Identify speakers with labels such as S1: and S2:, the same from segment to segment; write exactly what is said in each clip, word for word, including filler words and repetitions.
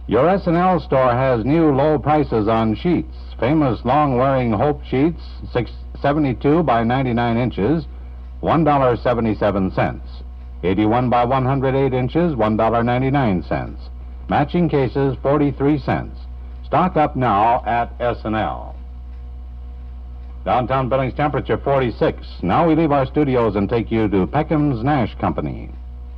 S1: Your S and L store has new low prices on sheets. Famous long-wearing Hope sheets, six, seventy-two by ninety-nine inches, one dollar and seventy-seven cents. eighty-one by one hundred eight inches, one dollar and ninety-nine cents. Matching cases, forty-three cents. Stock up now at S and L. Downtown Billings temperature forty-six. Now we leave our studios and take you to Peckham's Nash Company.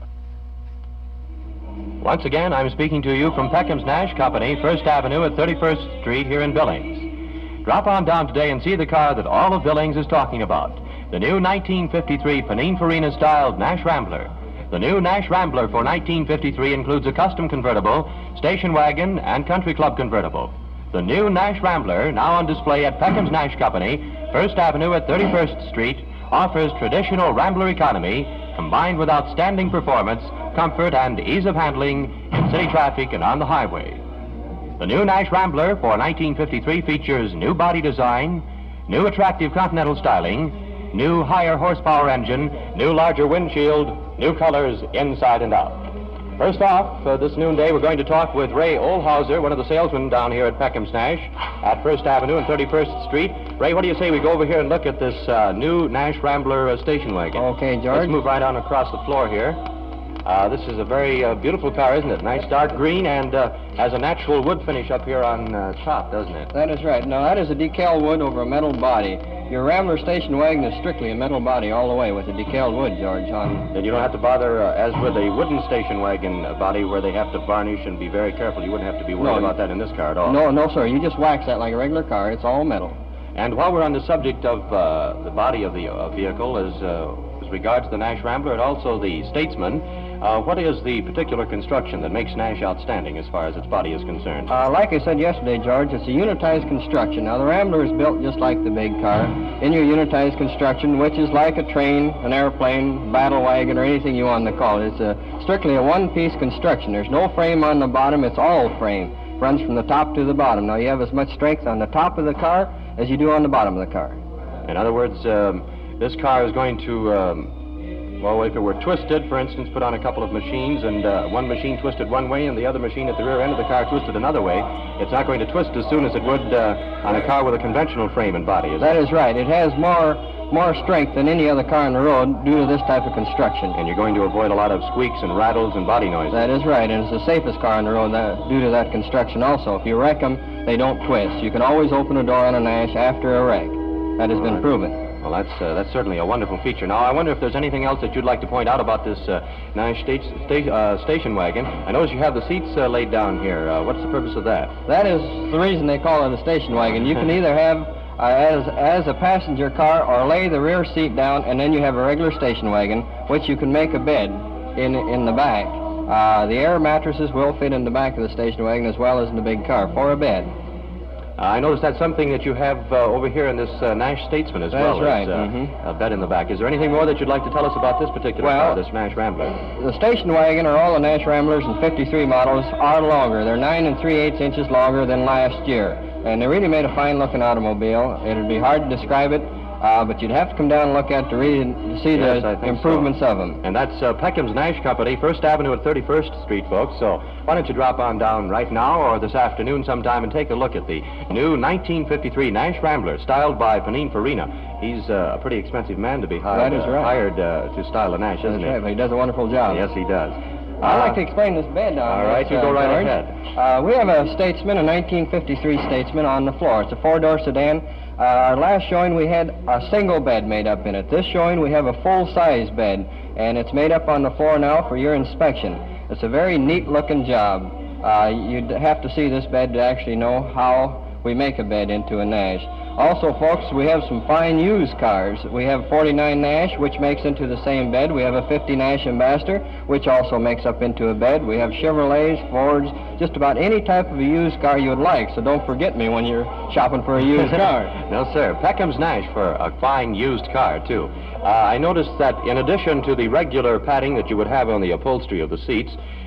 S2: Once again, I'm speaking to you from Peckham's Nash Company, First Avenue at thirty-first Street here in Billings. Drop on down today and see the car that all of Billings is talking about. The new nineteen fifty-three Pininfarina-styled Nash Rambler. The new Nash Rambler for nineteen fifty-three includes a custom convertible, station wagon, and country club convertible. The new Nash Rambler, now on display at Peckham's Nash Company, First Avenue at thirty-first Street, offers traditional Rambler economy combined with outstanding performance, comfort, and ease of handling in city traffic and on the highway. The new Nash Rambler for nineteen fifty-three features new body design, new attractive Continental styling, new higher horsepower engine, new larger windshield, new colors inside and out. First off, uh, this noonday, we're going to talk with Ray Olhauser, one of the salesmen down here at Peckham's Nash at First Avenue and thirty-first Street. Ray, what do you say we go over here and look at this uh, new Nash Rambler uh, station wagon?
S3: Okay, George.
S2: Let's move right on across the floor here. Uh, this is a very uh, beautiful car, isn't it? Nice dark green and uh, has a natural wood finish up here on uh, top, doesn't it?
S3: That is right. Now, that is a decal wood over a metal body. Your Rambler station wagon is strictly a metal body all the way with a decaled wood, George. On...
S2: Then you don't have to bother, uh, as with a wooden station wagon body where they have to varnish and be very careful. You wouldn't have to be worried
S3: no,
S2: about that in this car at all.
S3: No, no, sir. You just wax that like a regular car. It's all metal.
S2: And while we're on the subject of uh, the body of the uh, vehicle, as, uh, as regards the Nash Rambler and also the Statesman, Uh, what is the particular construction that makes Nash outstanding as far as its body is concerned?
S3: Uh, like I said yesterday, George, it's a unitized construction. Now, the Rambler is built just like the big car in your unitized construction, which is like a train, an airplane, battle wagon, or anything you want to call it. It's a, strictly a one-piece construction. There's no frame on the bottom. It's all frame. Runs from the top to the bottom. Now, you have as much strength on the top of the car as you do on the bottom of the car.
S2: In other words, um, this car is going to... Um, Well, if it were twisted, for instance, put on a couple of machines, and uh, one machine twisted one way and the other machine at the rear end of the car twisted another way, it's not going to twist as soon as it would uh, on a car with a conventional frame and body, is
S3: That
S2: it?
S3: is right. It has more more strength than any other car on the road due to this type of construction.
S2: And you're going to avoid a lot of squeaks and rattles and body noises.
S3: That is right, and it's the safest car on the road that, due to that construction also. If you wreck them, they don't twist. You can always open a door on a Nash after a wreck. That has been proven.
S2: Well, that's uh, that's certainly a wonderful feature. Now, I wonder if there's anything else that you'd like to point out about this uh, Nash sta sta uh, station wagon. I notice you have the seats uh, laid down here. Uh, what's the purpose of that?
S3: That is the reason they call it a station wagon. You can either have uh, as as a passenger car or lay the rear seat down, and then you have a regular station wagon, which you can make a bed in in the back. Uh, the air mattresses will fit in the back of the station wagon as well as in the big car for a bed.
S2: Uh, I noticed that's something that you have uh, over here in this uh, Nash Statesman as
S3: That's
S2: well.
S3: That's right.
S2: As, uh,
S3: mm-hmm.
S2: a bed in the back. Is there anything more that you'd like to tell us about this particular
S3: well,
S2: car, this Nash Rambler?
S3: The station wagon, or all the Nash Ramblers and fifty-three models, are longer. They're nine and three-eighths inches longer than last year. And they really made a fine-looking automobile. It would be hard to describe it, uh, but you'd have to come down and look at to, read, to see
S2: yes,
S3: the improvements
S2: so.
S3: of them.
S2: And that's uh, Peckham's Nash Company, First Avenue at thirty-first Street, folks. So why don't you drop on down right now or this afternoon sometime and take a look at the new nineteen fifty-three Nash Rambler, styled by Pininfarina. He's uh, a pretty expensive man to be hired,
S3: that is right.
S2: uh, hired uh, to style a Nash, isn't
S3: That's right,
S2: he?
S3: but he does a wonderful job.
S2: Yes, he does.
S3: I'd
S2: Uh,
S3: like to explain this bed now.
S2: All right, you
S3: uh,
S2: go right
S3: George.
S2: ahead.
S3: Uh, we have a Statesman, a nineteen fifty-three Statesman on the floor. It's a four-door sedan. Uh, our last showing, we had a single bed made up in it. This showing, we have a full-size bed, and it's made up on the floor now for your inspection. It's a very neat-looking job. Uh, you'd have to see this bed to actually know how we make a bed into a Nash. Also, folks, we have some fine used cars. We have forty-nine Nash, which makes into the same bed. We have a fifty Nash Ambassador, which also makes up into a bed. We have Chevrolets, Fords, just about any type of a used car you would like. So don't forget me when you're shopping for a used car.
S2: No, sir. Peckham's Nash for a fine used car, too. Uh, I noticed that in addition to the regular padding that you would have on the upholstery of the seats,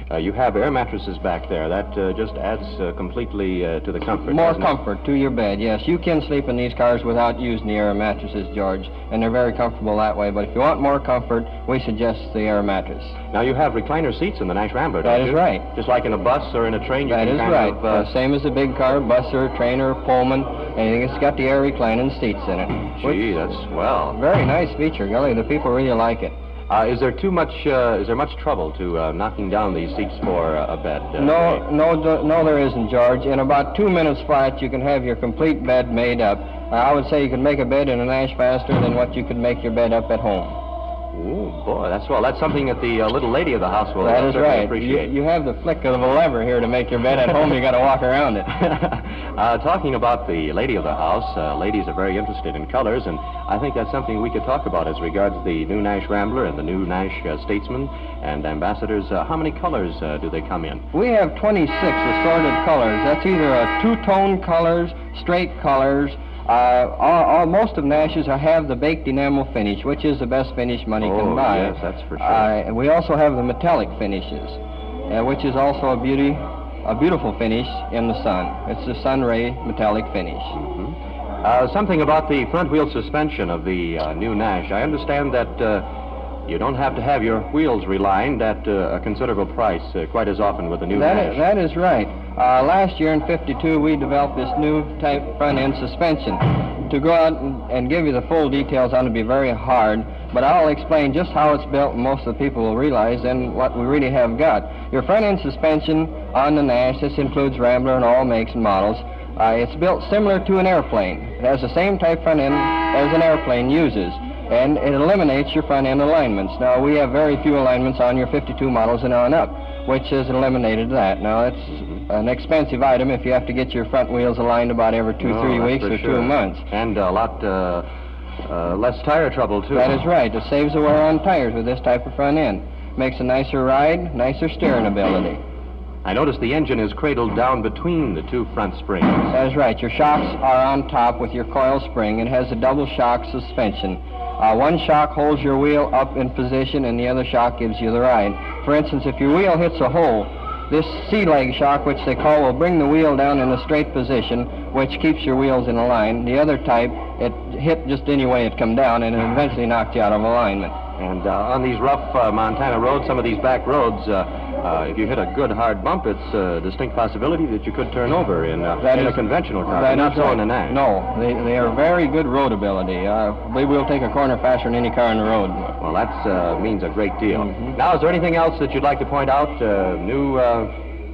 S2: Uh, you have air mattresses back there. That uh, just adds uh, completely uh, to the comfort.
S3: More
S2: doesn't it?
S3: comfort to your bed, yes. You can sleep in these cars without using the air mattresses, George, and they're very comfortable that way. But if you want more comfort, we suggest the air mattress.
S2: Now, you have recliner seats in the Nash Rambler, don't
S3: That
S2: you?
S3: is right.
S2: Just like in a bus or in a train, you
S3: That
S2: can
S3: is
S2: kind
S3: right.
S2: of... Uh,
S3: Uh, same as a big car, bus or train or Pullman, anything. It's got the air reclining seats in it.
S2: Gee, that's swell.
S3: Very nice feature, Gully. The people really like it.
S2: Uh, is there too much, uh, is there much trouble to uh, knocking down these seats for uh, a bed? Uh,
S3: No,
S2: Ray?
S3: no, do- no, there isn't, George. In about two minutes flat, you can have your complete bed made up. Uh, I would say you could make a bed in a Nash faster than what you could make your bed up at home.
S2: Ooh, boy, that's well. That's something that the uh, little lady of the house will
S3: That
S2: uh,
S3: is
S2: certainly
S3: right. You,
S2: appreciate.
S3: you have the flick of a lever here to make your bed at home. You got to walk around it.
S2: uh, talking about the lady of the house, uh, ladies are very interested in colors, and I think that's something we could talk about as regards the new Nash Rambler and the new Nash uh, Statesman and Ambassadors. Uh, how many colors uh, do they come in?
S3: We have twenty-six assorted colors. That's either a two-tone colors, straight colors. Uh, all, all, most of Nash's are, have the baked enamel finish, which is the best finish money
S2: Oh,
S3: can buy.
S2: yes, that's for sure.
S3: Uh, and we also have the metallic finishes, uh, which is also a beauty, a beautiful finish in the sun. It's the sun ray metallic finish.
S2: Mhm. Uh, something about the front wheel suspension of the uh, new Nash. I understand that uh, you don't have to have your wheels relined at uh, a considerable price uh, quite as often with the new
S3: That
S2: Nash.
S3: is, that is right. Uh, last year in fifty-two, we developed this new type front-end suspension. To go out and, and give you the full details on it would be very hard, but I'll explain just how it's built, and most of the people will realize then what we really have got. Your front-end suspension on the Nash, this includes Rambler and all makes and models, uh, it's built similar to an airplane. It has the same type front-end as an airplane uses, and it eliminates your front-end alignments. Now, we have very few alignments on your fifty-two models and on up, which has eliminated that. Now, it's an expensive item if you have to get your front wheels aligned about every two,
S2: No,
S3: three
S2: that's
S3: weeks
S2: for
S3: or
S2: sure.
S3: two months.
S2: And a lot uh, uh, less tire trouble, too.
S3: That is right. It saves the wear on tires with this type of front end. Makes a nicer ride, nicer steering ability.
S2: I noticed the engine is cradled down between the two front springs.
S3: That is right. Your shocks are on top with your coil spring. It has a double shock suspension. Uh, one shock holds your wheel up in position and the other shock gives you the ride. For instance, if your wheel hits a hole, this C-leg shock, which they call, will bring the wheel down in a straight position, which keeps your wheels in a line. The other type, it hit just any way it come down and it eventually knocked you out of alignment.
S2: And uh, on these rough uh, Montana roads, some of these back roads, uh, uh, if you hit a good hard bump, it's a distinct possibility that you could turn over in, uh,
S3: That
S2: in
S3: is-
S2: a conventional car,
S3: That
S2: but not
S3: is
S2: so
S3: right.
S2: in a Nash.
S3: No, they, they are very good road ability. Uh, we will take a corner faster than any car on the road.
S2: Well, that uh, means a great deal.
S3: Mhm.
S2: Now, is there anything else that you'd like to point out? Uh, new, uh,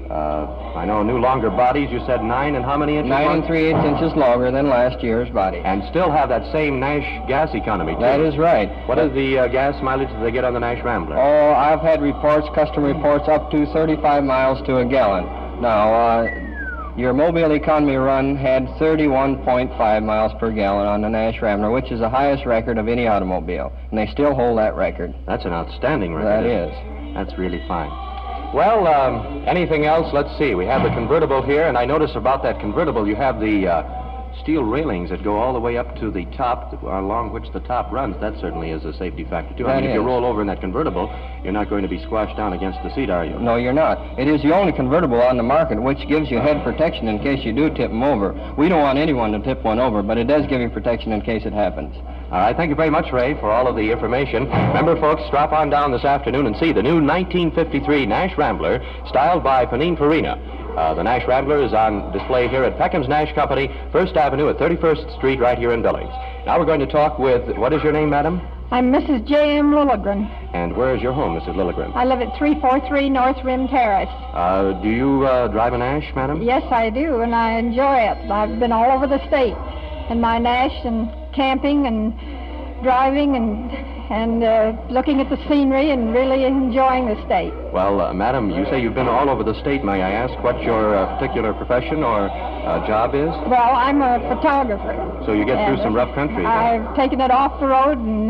S2: uh, I know, new longer bodies. You said nine and how many inches?
S3: Nine
S2: long?
S3: and three eighths inches longer than last year's body.
S2: And still have that same Nash gas economy, too.
S3: That is right.
S2: What is the uh, gas mileage that they get on the Nash Rambler?
S3: Oh, I've had reports, custom reports, up to thirty-five miles to a gallon. Now, uh, your Mobile Economy run had thirty-one point five miles per gallon on the Nash Rambler, which is the highest record of any automobile. And they still hold that record.
S2: That's an outstanding record.
S3: That
S2: isn't
S3: is.
S2: it? That's really fine. Well, um, anything else? Let's see. We have the convertible here, and I notice about that convertible you have the uh, steel railings that go all the way up to the top, along which the top runs. That certainly is a safety factor, too. I
S3: That
S2: mean, if you
S3: is.
S2: roll over in that convertible, you're not going to be squashed down against the seat, are you?
S3: No, you're not. It is the only convertible on the market which gives you head protection in case you do tip them over. We don't want anyone to tip one over, but it does give you protection in case it happens.
S2: All right, thank you very much, Ray, for all of the information. Remember, folks, drop on down this afternoon and see the new nineteen fifty-three Nash Rambler, styled by Panine Farina. Uh, the Nash Rambler is on display here at Peckham's Nash Company, First Avenue at thirty-first Street, right here in Billings. Now we're going to talk with, what is your name, madam?
S4: I'm Missus J M. Lilligren.
S2: And where is your home, Missus Lilligren?
S4: I live at three forty-three North Rim Terrace.
S2: Uh, do you uh, drive a Nash, madam?
S4: Yes, I do, and I enjoy it. I've been all over the state in my Nash and camping and driving and and uh, looking at the scenery and really enjoying the state.
S2: Well, uh, madam, you say you've been all over the state. May I ask what your uh, particular profession or uh, job is?
S4: Well, I'm a photographer.
S2: So you get through
S4: And,
S2: some
S4: uh,
S2: rough country, then.
S4: I've taken it off the road and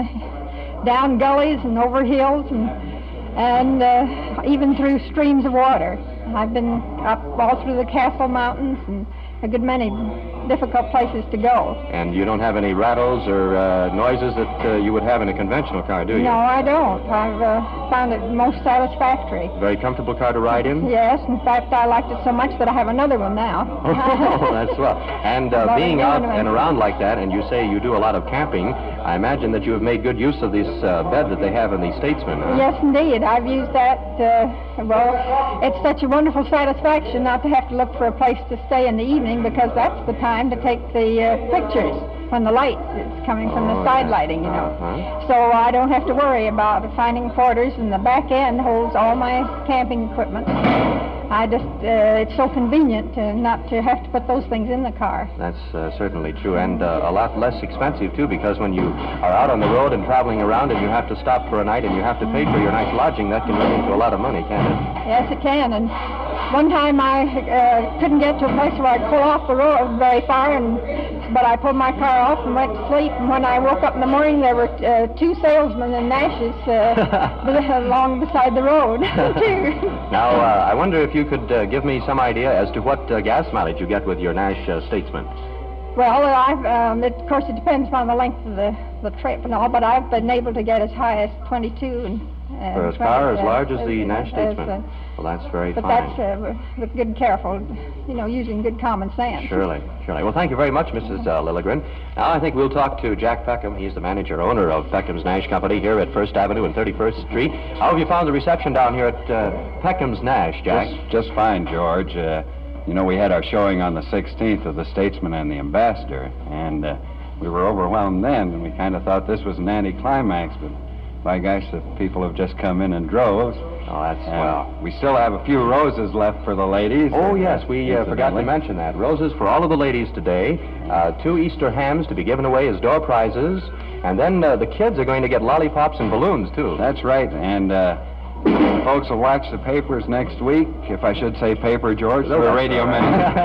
S4: down gullies and over hills and and uh, even through streams of water. I've been up all through the Castle Mountains and a good many difficult places to go.
S2: And you don't have any rattles or uh, noises that uh, you would have in a conventional car, do you?
S4: No, I don't. I've uh, found it most satisfactory.
S2: Very comfortable car to ride in?
S4: Yes, in fact, I liked it so much that I have another one now.
S2: Oh, that's swell. And uh,
S4: But
S2: being
S4: anyway,
S2: out
S4: anyway.
S2: and around like that, and you say you do a lot of camping, I imagine that you have made good use of this uh, bed that they have in the Statesman. Huh?
S4: Yes, indeed. I've used that. Uh, well, it's such a wonderful satisfaction not to have to look for a place to stay in the evening, because that's the time to take the uh, pictures when the light is coming from
S2: Oh,
S4: the side
S2: yes.
S4: lighting, you know.
S2: Uh-huh.
S4: So I don't have to worry about finding quarters, and the back end holds all my camping equipment. I just, uh, it's so convenient to not to have to put those things in the car.
S2: That's uh, certainly true, and uh, a lot less expensive, too, because when you are out on the road and traveling around and you have to stop for a night and you have to pay for your night's lodging, that can run into a lot of money, can't it?
S4: Yes, it can. And one time I uh, couldn't get to a place where I'd pull off the road very far, and but I pulled my car off and went to sleep. And when I woke up in the morning, there were uh, two salesmen in Nash's uh, along beside the road, too.
S2: Now, uh, I wonder if you could uh, give me some idea as to what uh, gas mileage you get with your Nash uh, Statesman.
S4: Well, I've, um, it, of course, it depends on the length of the, the trip and all, but I've been able to get as high as twenty-two and uh,
S2: For a car as
S4: uh,
S2: large as the
S4: uh,
S2: Nash
S4: as,
S2: Statesman.
S4: uh,
S2: Well, that's very
S4: But
S2: fine.
S4: that's uh, with good careful, you know, using good common sense.
S2: Surely, surely. Well, thank you very much, Missus Uh, Lilligren. Now, I think we'll talk to Jack Peckham. He's the manager owner of Peckham's Nash Company here at First Avenue and thirty-first Street. How have you found the reception down here at uh, Peckham's Nash, Jack?
S5: Just, just fine, George. Uh, you know, we had our showing on the sixteenth of the Statesman and the Ambassador, and uh, we were overwhelmed then, and we kind of thought this was an anticlimax, but by gosh, the people have just come in in droves.
S2: Oh, that's
S5: And
S2: swell.
S5: we still have a few roses left for the ladies.
S2: Oh,
S5: uh,
S2: yes, we uh, forgot to
S5: incidentally.
S2: mention that. Roses for all of the ladies today, uh, two Easter hams to be given away as door prizes, and then uh, the kids are going to get lollipops and balloons, too.
S5: That's right, and uh, the folks will watch the papers next week, if I should say paper, George,
S2: No,
S5: for a
S2: that's
S5: radio
S2: all right.
S5: minute.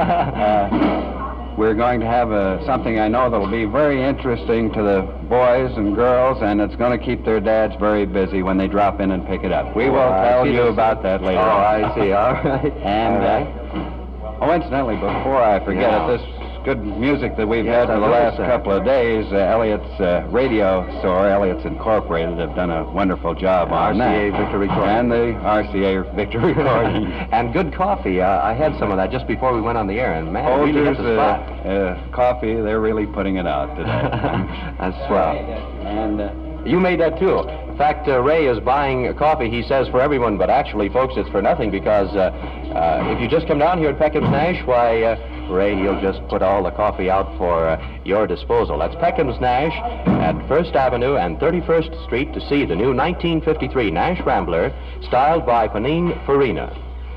S5: uh, We're going to have a, something I know that will be very interesting to the boys and girls, and it's going to keep their dads very busy when they drop in and pick it up. We will
S2: Oh, I
S5: tell
S2: see
S5: you
S2: this.
S5: about that later.
S2: Oh,
S5: on.
S2: I see. All right.
S5: And,
S2: All right.
S5: uh, oh, incidentally, before I forget
S2: Yeah.
S5: it, this good music that we've
S2: Yes,
S5: had for
S2: I
S5: the last
S2: noticed that.
S5: couple of days, uh, Elliott's uh, radio store, Elliott's Incorporated, have done a wonderful job on
S2: R C A
S5: that.
S2: Victor Recording.
S5: And the R C A Victor Recording.
S2: And good coffee. Uh, I had some of that just before we went on the air, and man, it really hit
S5: Folgers,
S2: the
S5: uh,
S2: spot.
S5: uh, coffee, they're really putting it out today.
S2: That's swell.
S5: And uh,
S2: You made that too. In fact, uh, Ray is buying a coffee, he says, for everyone, but actually, folks, it's for nothing, because uh, uh, if you just come down here at Peckham's Nash, why, uh, Ray, he'll just put all the coffee out for uh, your disposal. That's Peckham's Nash at First Avenue and thirty-first Street to see the new nineteen fifty-three Nash Rambler, styled by Panine Farina.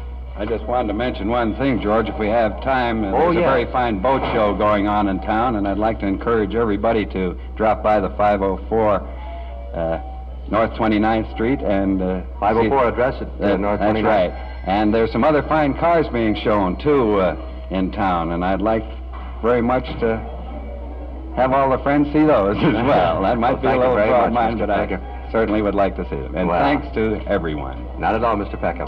S5: I just wanted to mention one thing, George, if we have time. Uh,
S2: Oh,
S5: there's
S2: yeah.
S5: a very fine boat show going on in town, and I'd like to encourage everybody to drop by the five oh four uh, North twenty-ninth Street and... Uh,
S2: five oh four
S5: see-
S2: address at uh,
S5: Uh,
S2: North
S5: that's
S2: twenty-ninth.
S5: right. And there's some other fine cars being shown, too, uh, in town, and I'd like very much to have all the friends see those as well. That might
S2: Well,
S5: be a
S2: thank you
S5: little
S2: very
S5: broad
S2: much,
S5: mind,
S2: Mister
S5: but I
S2: Becker.
S5: certainly would like to see them. And
S2: Well.
S5: thanks to everyone.
S2: Not at all, Mister Peckham.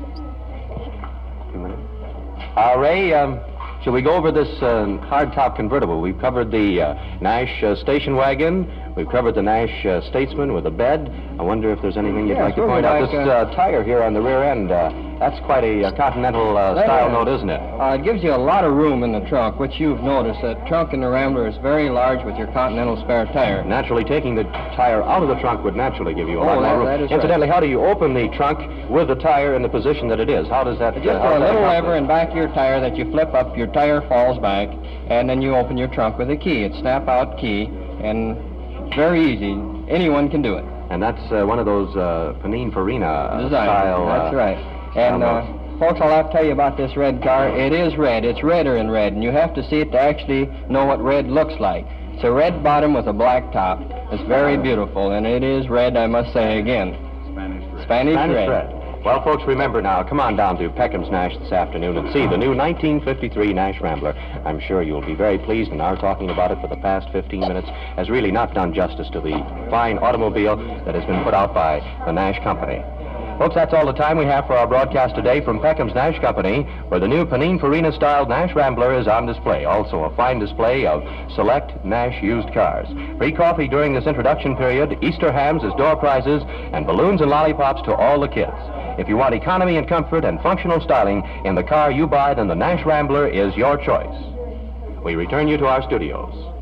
S2: Two minutes. Uh, Ray, um, shall we go over this uh, hardtop convertible? We've covered the uh, Nash uh, station wagon. We've covered the Nash uh, Statesman with a bed. I wonder if there's anything you'd
S3: Yes,
S2: like to
S3: we'll
S2: point
S3: go
S2: out.
S3: back,
S2: This
S3: uh,
S2: uh, tire here on the rear end, uh, that's quite a uh, continental uh,
S3: That
S2: style
S3: is.
S2: note, isn't it?
S3: Uh, it gives you a lot of room in the trunk, which you've noticed. The trunk in the Rambler is very large with your Continental spare tire.
S2: Naturally, taking the tire out of the trunk would naturally give you a
S3: Oh,
S2: lot
S3: that-
S2: more room.
S3: that is right.
S2: Incidentally, how do you open the trunk with the tire in the position that it is? How does that...
S3: Just
S2: uh, how
S3: a
S2: is that
S3: little
S2: accomplished?
S3: lever in back of your tire that you flip up, your tire falls back, and then you open your trunk with a key. It's snap-out key, and it's very easy. Anyone can do it.
S2: And that's uh, one of those uh, Panine Farina
S3: Design.
S2: style...
S3: That's
S2: uh,
S3: right. And
S2: style
S3: uh,
S2: notes.
S3: folks, I'll have to tell you about this red car. It is red. It's redder in red, and you have to see it to actually know what red looks like. It's a red bottom with a black top. It's very beautiful, and it is red, I must say again.
S5: Spanish red.
S3: Spanish,
S2: Spanish
S3: red.
S2: red. Well, folks, remember now, come on down to Peckham's Nash this afternoon and see the new nineteen fifty-three Nash Rambler. I'm sure you'll be very pleased, and our talking about it for the past fifteen minutes has really not done justice to the fine automobile that has been put out by the Nash Company. Folks, that's all the time we have for our broadcast today from Peckham's Nash Company, where the new Pininfarina-styled Nash Rambler is on display. Also, a fine display of select Nash used cars. Free coffee during this introduction period, Easter hams as door prizes, and balloons and lollipops to all the kids. If you want economy and comfort and functional styling in the car you buy, then the Nash Rambler is your choice. We return you to our studios.